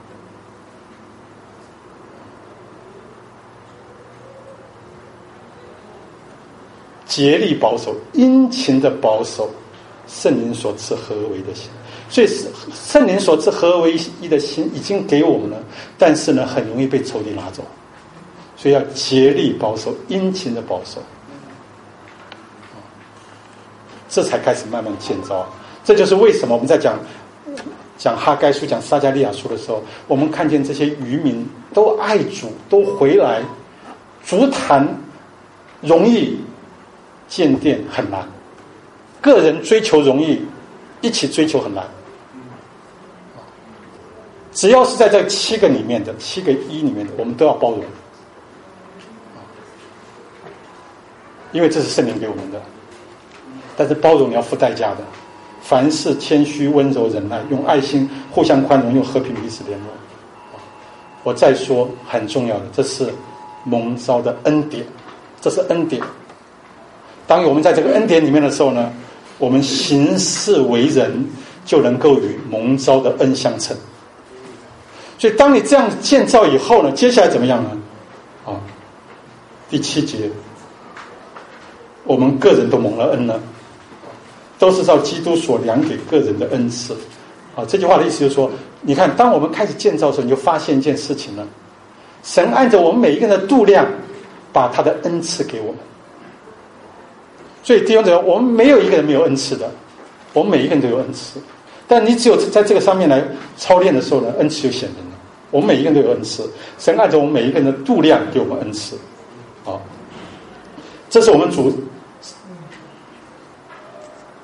竭力保守，殷勤的保守圣灵所赐合而为的心。所以圣灵所赐合而为一的心已经给我们了，但是呢很容易被仇敌拿走，所以要竭力保守，殷勤的保守，这才开始慢慢建造。这就是为什么我们在讲讲哈该书、讲撒迦利亚书的时候，我们看见这些渔民都爱主，都回来，足坛容易，建殿很难，个人追求容易，一起追求很难。只要是在这七个里面的七个一里面的，我们都要包容，因为这是圣灵给我们的。但是包容你要付代价的，凡事谦虚、温柔、忍耐，用爱心互相宽容，用和平彼此联络。我再说很重要的，这是蒙召的恩典，这是恩典。当我们在这个恩典里面的时候呢，我们行事为人就能够与蒙召的恩相称。所以当你这样建造以后呢，接下来怎么样呢？啊，第七节，我们个人都蒙了恩呢，都是照基督所量给个人的恩赐。啊，这句话的意思就是说，你看，当我们开始建造的时候，你就发现一件事情了，神按照我们每一个人的度量，把他的恩赐给我们。所以弟兄姊妹，我们没有一个人没有恩赐的，我们每一个人都有恩赐，但你只有在这个上面来操练的时候呢，恩赐就显人了。我们每一个人都有恩赐，神按照我们每一个人的度量给我们恩赐，啊，这是我们主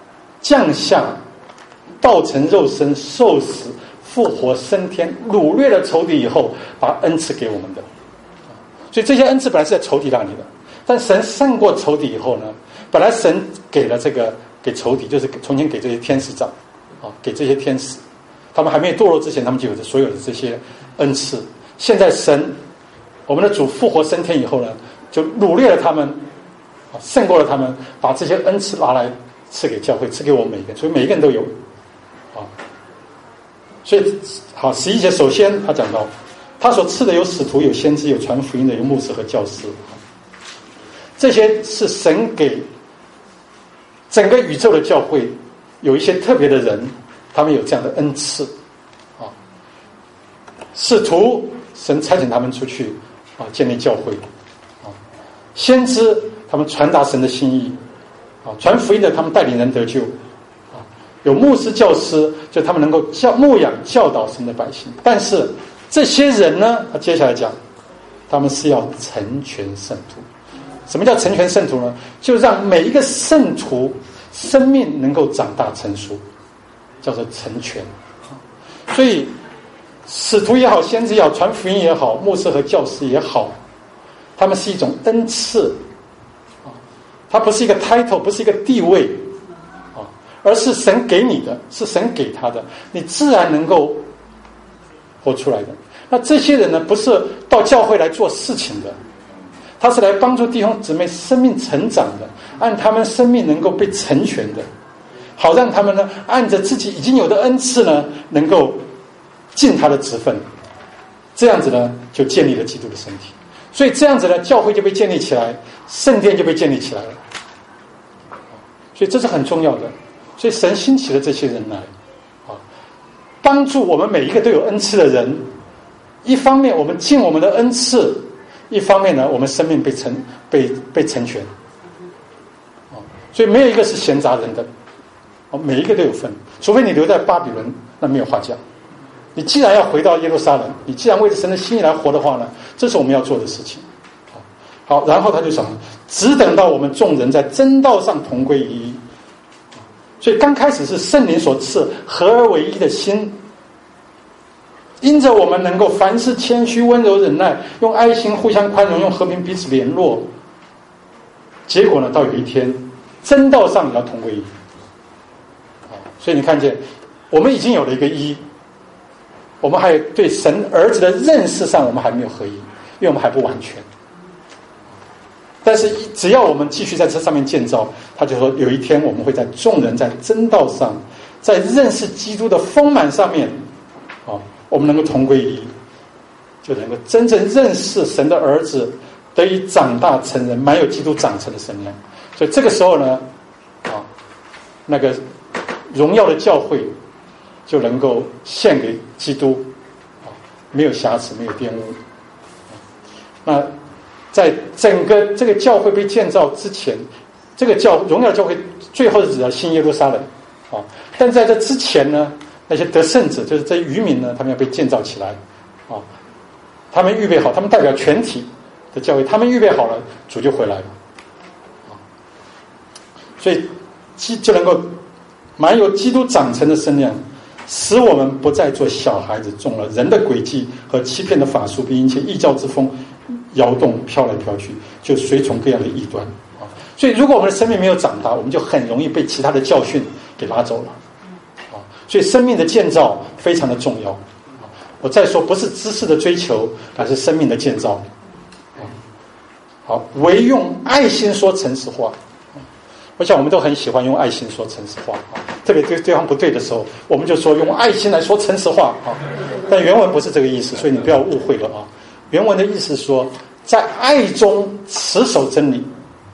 降下，道成肉身，受死，复活升天，掳掠了仇敌以后，把恩赐给我们的。所以这些恩赐本来是在仇敌那里的，但神胜过仇敌以后呢，本来神给了这个给仇敌，就是重新给这些天使长啊，给这些天使，他们还没有堕落之前，他们就有着所有的这些恩赐。现在神，我们的主复活升天以后呢，就掳掠了他们，啊，胜过了他们，把这些恩赐拿来赐给教会，赐给我们每一个人，所以每一个人都有，啊，所以好，十一节首先他讲到，他所赐的有使徒，有先知，有传福音的，有牧师和教师，这些是神给整个宇宙的教会有一些特别的人，他们有这样的恩赐，啊，使徒神差遣他们出去啊，建立教会，啊，先知他们传达神的心意，啊，传福音的他们带领人得救，啊，有牧师教师，就他们能够教牧养教导神的百姓。但是这些人呢，他接下来讲，他们是要成全圣徒。什么叫成全圣徒呢？就让每一个圣徒生命能够长大成熟，叫做成全。所以使徒也好，先知也好，传福音也好，牧师和教师也好，他们是一种恩赐，它不是一个 title， 不是一个地位，而是神给你的，是神给他的，你自然能够活出来的。那这些人呢，不是到教会来做事情的，他是来帮助弟兄姊妹生命成长的，按他们生命能够被成全的，好让他们呢按着自己已经有的恩赐呢，能够尽他的职分，这样子呢就建立了基督的身体。所以这样子呢，教会就被建立起来，圣殿就被建立起来了。所以这是很重要的。所以神兴起了这些人来，啊，帮助我们每一个都有恩赐的人。一方面我们尽我们的恩赐，一方面呢，我们生命被成被被成全。啊，所以没有一个是闲杂人的，啊，每一个都有份。除非你留在巴比伦，那没有话讲。你既然要回到耶路撒冷，你既然为着神的心意来活的话呢，这是我们要做的事情。好，然后他就想，只等到我们众人在真道上同归于一。所以刚开始是圣灵所赐合而为一的心，因着我们能够凡事谦虚、温柔、忍耐，用爱心互相宽容，用和平彼此联络。结果呢，到有一天，真道上也要同归于一。所以你看见，我们已经有了一个一。我们还有对神儿子的认识上，我们还没有合一，因为我们还不完全。但是只要我们继续在这上面建造，他就说有一天我们会在众人在真道上，在认识基督的丰满上面，啊，我们能够同归于一，就能够真正认识神的儿子，得以长大成人，满有基督长成的身量。所以这个时候呢，啊，那个荣耀的教会就能够献给基督，啊，没有瑕疵，没有玷污。那在整个这个教会被建造之前，这个教荣耀教会最后是指的新耶路撒冷，啊，但在这之前呢，那些得胜者，就是这些渔民呢，他们要被建造起来，啊，他们预备好，他们代表全体的教会，他们预备好了，主就回来了，啊，所以基就能够满有基督长成的身量，使我们不再做小孩子，中了人的诡计和欺骗的法术，并因一切异教之风摇动飘来飘去，就随从各样的异端啊。所以如果我们的生命没有长大，我们就很容易被其他的教训给拉走了啊。所以生命的建造非常的重要啊。我再说，不是知识的追求，而是生命的建造啊。好，唯用爱心说诚实话。我想我们都很喜欢用爱心说诚实话啊，特别对对方不对的时候，我们就说用爱心来说诚实话啊。但原文不是这个意思，所以你不要误会了啊。原文的意思是说，在爱中持守真理，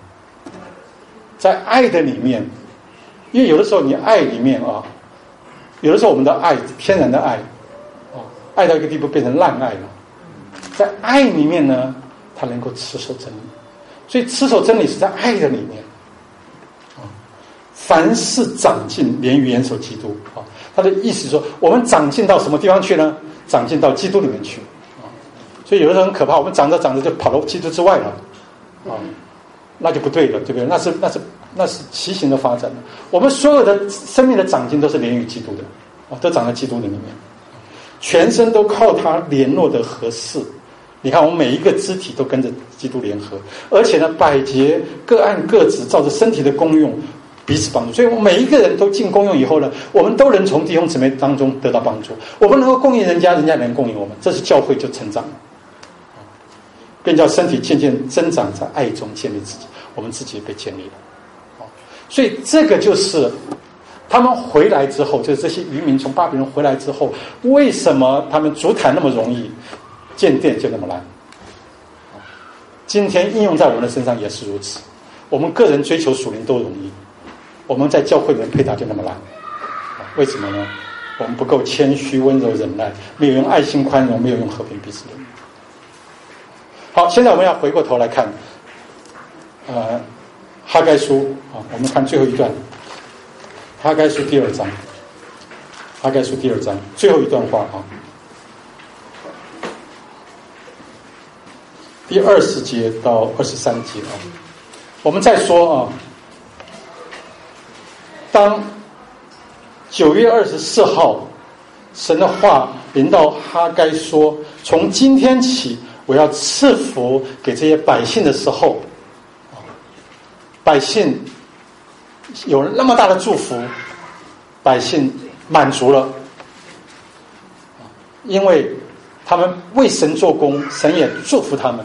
在爱的里面，因为有的时候你爱里面啊，有的时候我们的爱天然的爱啊，爱到一个地步变成烂爱了，在爱里面呢，他能够持守真理，所以持守真理是在爱的里面。凡事长进，连于严守基督啊。他的意思是说，我们长进到什么地方去呢？长进到基督里面去啊。所以有的时候很可怕，我们长着长着就跑到基督之外了啊，那就不对了，对不对？那是那是那是奇形的发展。我们所有的生命的长进都是连于基督的，啊，都长在基督的里面，全身都靠它联络的合适。你看，我们每一个肢体都跟着基督联合，而且呢，百节各按各职，照着身体的功用彼此帮助。所以，我们每一个人都进功用以后呢，我们都能从弟兄姊妹当中得到帮助。我们能够供应人家，人家能供应我们，这是教会就成长了，便叫身体渐渐增长，在爱中建立自己，我们自己也被建立了。所以，这个就是他们回来之后，就是这些渔民从巴比伦回来之后，为什么他们筑坛那么容易？建殿就那么难，今天应用在我们的身上也是如此。我们个人追求属灵都容易，我们在教会里面配搭就那么难。为什么呢？我们不够谦虚、温柔、忍耐，没有用爱心宽容，没有用和平彼此忍。好，现在我们要回过头来看，呃，哈该书啊，我们看最后一段，哈该书第二章，哈该书第二章最后一段话啊。第二十节到二十三节啊，我们再说啊，当九月二十四号，神的话临到哈该说，从今天起，我要赐福给这些百姓的时候，百姓有了那么大的祝福，百姓满足了，因为他们为神做工，神也祝福他们。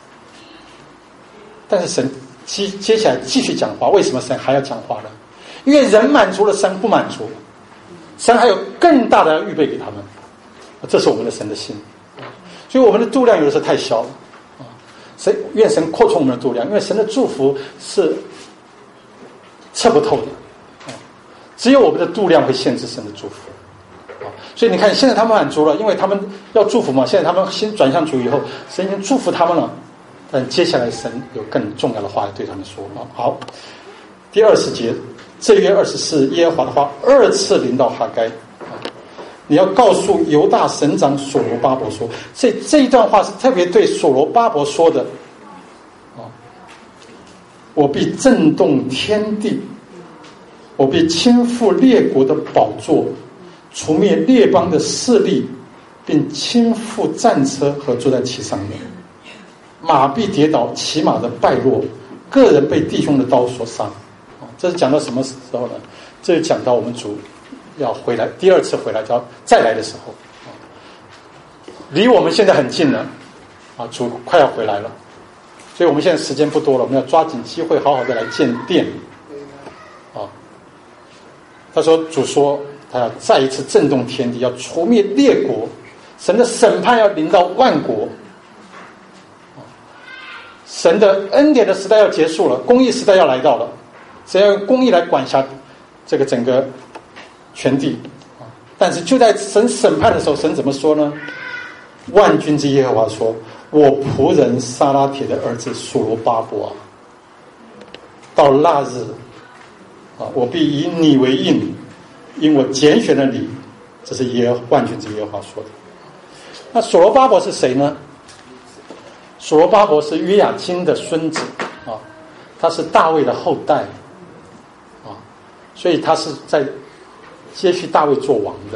但是神接接下来继续讲话，为什么神还要讲话呢？因为人满足了，神不满足，神还有更大的预备给他们，这是我们的神的心。所以我们的度量有的时候太小了，神愿神扩充我们的度量，因为神的祝福是测不透的，只有我们的度量会限制神的祝福。所以你看，现在他们满足了，因为他们要祝福嘛，现在他们心转向主以后，神已经祝福他们了。但接下来神有更重要的话对他们说啊。好，第二十节，这月二十四，耶和华的话二次临到哈该，你要告诉犹大省长所罗巴伯说，这这一段话是特别对所罗巴伯说的啊。我必震动天地，我必倾覆列国的宝座，除灭列邦的势力，并倾覆战车和坐在其上面。马必跌倒，骑马的败落，个人被弟兄的刀所杀。这是讲到什么时候呢？这是讲到我们主要回来，第二次回来，就要再来的时候，离我们现在很近了啊，主快要回来了，所以我们现在时间不多了，我们要抓紧机会，好好的来建殿啊。他说，主说他要再一次震动天地，要除灭列国，神的审判要临到万国。神的恩典的时代要结束了，公义时代要来到了，神要用公义来管辖这个整个全地。但是就在神审判的时候，神怎么说呢？万军之耶和华说，我仆人撒拉铁的儿子所罗巴伯啊，到那日啊，我必以你为印，因我拣选了你。这是耶万军之耶和华说的。那所罗巴伯是谁呢？所罗巴伯是约雅斤的孙子啊，他是大卫的后代啊，所以他是在接续大卫做王的，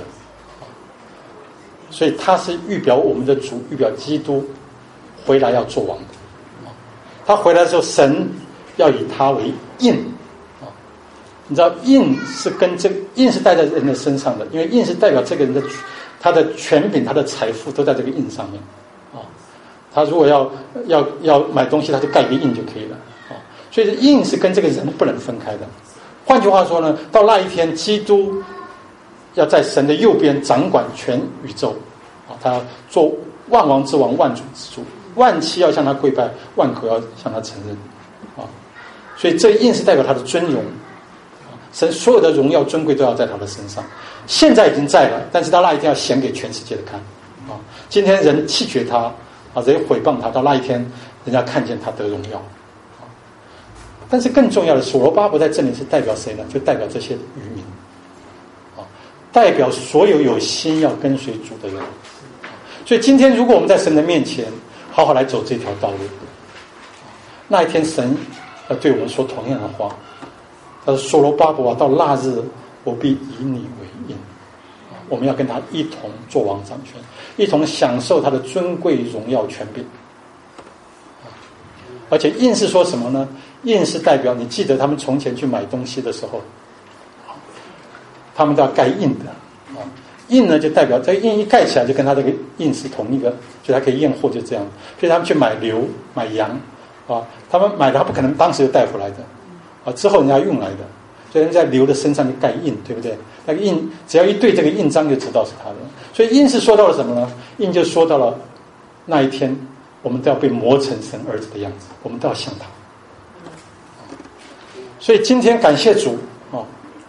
所以他是预表我们的主，预表基督回来要做王的。他回来的时候，神要以他为印啊，你知道印是跟这个印是戴在人的身上的，因为印是代表这个人的他的权柄、他的财富都在这个印上面啊。他如果要要要买东西，他就盖个印就可以了啊。所以印是跟这个人不能分开的。换句话说呢，到那一天，基督要在神的右边掌管全宇宙啊，他要做万王之王、万主之主，万妻要向他跪拜，万口要向他承认啊。所以这印是代表他的尊荣啊，神所有的荣耀尊贵都要在他的身上。现在已经在了，但是到那一天要显给全世界的看啊。今天人弃绝他啊，人毁谤他，到那一天人家看见他得荣耀啊。但是更重要的，所罗巴伯在这里是代表谁呢？就代表这些渔民啊，代表所有有心要跟随主的人。所以今天如果我们在神的面前好好来走这条道路，那一天神要对我们说同样的话， 他说：“所罗巴伯啊，到那日，我必以你为印。”我们要跟他一同做王掌权，一同享受他的尊贵荣耀权柄。而且印是说什么呢？印是代表，你记得他们从前去买东西的时候，他们都要盖印的啊。印呢就代表这个印一盖起来，就跟他这个印是同一个，所以他可以验货，就这样。所以他们去买牛、买羊啊，他们买的他不可能当时就带回来的啊，之后人家用来的，所以人在牛的身上就盖印，对不对？那个印只要一对这个印章就知道是他的。所以印是说到了什么呢？印就说到了那一天我们都要被磨成神儿子的样子，我们都要像他。所以今天感谢主哦，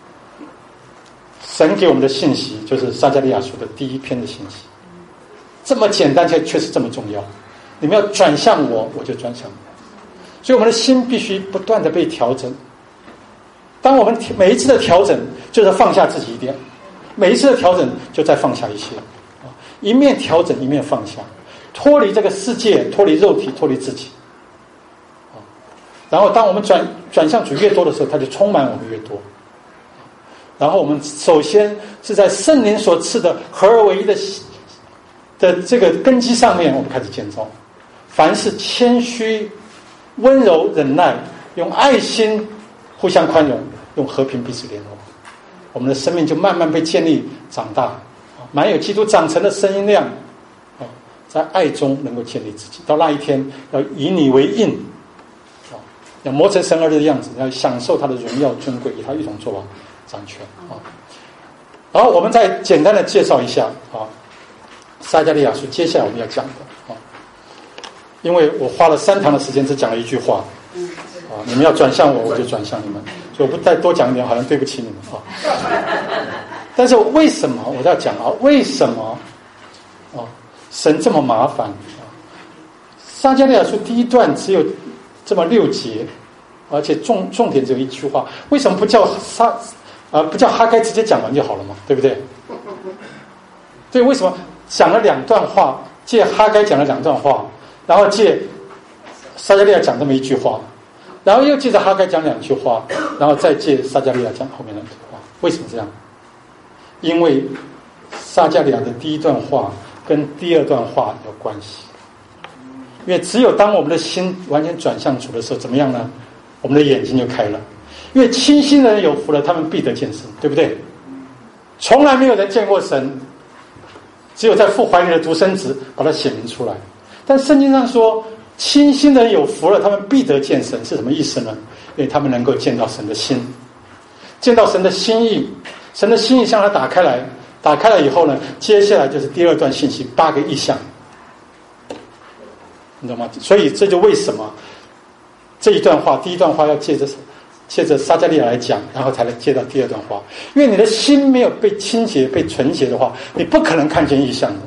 神给我们的信息就是撒迦利亚书的第一篇的信息，这么简单却却是这么重要。你们要转向我，我就转向你。所以我们的心必须不断的被调整。当我们每一次的调整，就是放下自己一点；每一次的调整，就再放下一些。一面调整，一面放下，脱离这个世界，脱离肉体，脱离自己。然后，当我们转转向主越多的时候，他就充满我们越多。然后，我们首先是在圣灵所赐的合而为一的的这个根基上面，我们开始建造。凡是谦虚、温柔、忍耐，用爱心互相宽容，用和平彼此联络，我们的生命就慢慢被建立长大，满有基督长成的声音量，在爱中能够建立自己。到那一天，要以你为印，要磨成神儿子的样子，要享受他的荣耀尊贵，与他一同作王掌权啊。然后我们再简单的介绍一下啊，撒迦利亚书接下来我们要讲的啊，因为我花了三堂的时间只讲了一句话啊，你们要转向我，我就转向你们，所以我不再多讲一点，好像对不起你们啊。但是为什么我要讲啊？为什么啊？神这么麻烦啊？撒迦利亚书第一段只有这么六节，而且重重点只有一句话，为什么不叫撒啊不叫哈该直接讲完就好了嘛？对不对？对，为什么讲了两段话，借哈该讲了两段话，然后借撒迦利亚讲这么一句话，然后又接着哈该讲两句话，然后再借撒迦利亚讲后面两句话？为什么这样？因为撒迦利亚的第一段话跟第二段话有关系。因为只有当我们的心完全转向主的时候，怎么样呢？我们的眼睛就开了。因为清心的人有福了，他们必得见神，对不对？从来没有人见过神，只有在父怀里的独生子把它显明出来。但圣经上说，清心的人有福了，他们必得见神，是什么意思呢？因为他们能够见到神的心，见到神的心意，神的心意向他打开来，打开了以后呢，接下来就是第二段信息，八个意象。你懂吗？所以这就为什么这一段话，第一段话要借着借着撒迦利亚来讲，然后才能接到第二段话。因为你的心没有被清洁、被纯洁的话，你不可能看见异象的。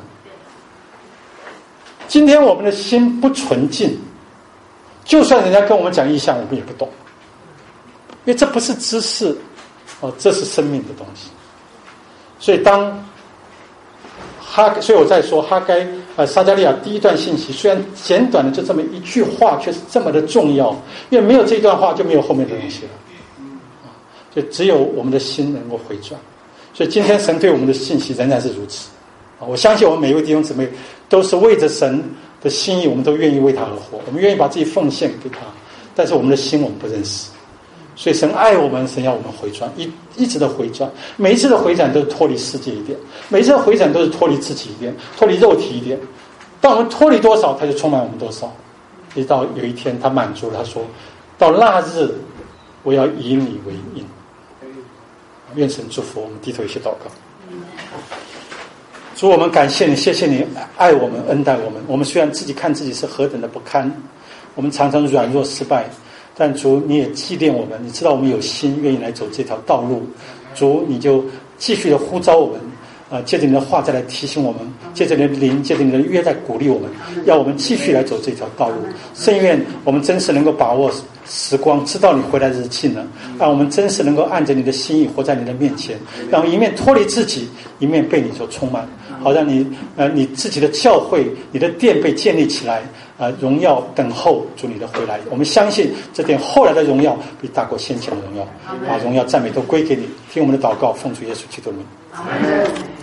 今天我们的心不纯净，就算人家跟我们讲异象，我们也不懂，因为这不是知识哦，这是生命的东西。所以当哈，所以我在说哈该呃撒迦利亚第一段信息，虽然简短的就这么一句话，却是这么的重要。因为没有这段话，就没有后面的东西了。就只有我们的心能够回转。所以今天神对我们的信息仍然是如此。我相信我们每一位弟兄姊妹都是为着神的心意，我们都愿意为他而活，我们愿意把自己奉献给他。但是我们的心我们不认识。所以神爱我们，神要我们回转，一一直的回转，每一次的回转都是脱离世界一点，每一次的回转都是脱离自己一点，脱离肉体一点。当我们脱离多少，他就充满我们多少。一直到有一天他满足了，他说到那日我要以你为印。愿神祝福我们，低头一起祷告。主，我们感谢你，谢谢你爱我们，恩待我们。我们虽然自己看自己是何等的不堪，我们常常软弱失败，但主你也纪念我们，你知道我们有心愿意来走这条道路。主你就继续的呼召我们，呃，借着你的话再来提醒我们，借着你的灵，借着你的约在鼓励我们，要我们继续来走这条道路。甚愿我们真是能够把握时光，知道你回来的日近了，让我们真是能够按着你的心意活在你的面前，让一面脱离自己，一面被你所充满，好让你呃你自己的教会、你的殿被建立起来，呃荣耀等候主你的回来。我们相信这点后来的荣耀比大过先前的荣耀，把荣耀赞美都归给你。听我们的祷告，奉主耶稣基督的名。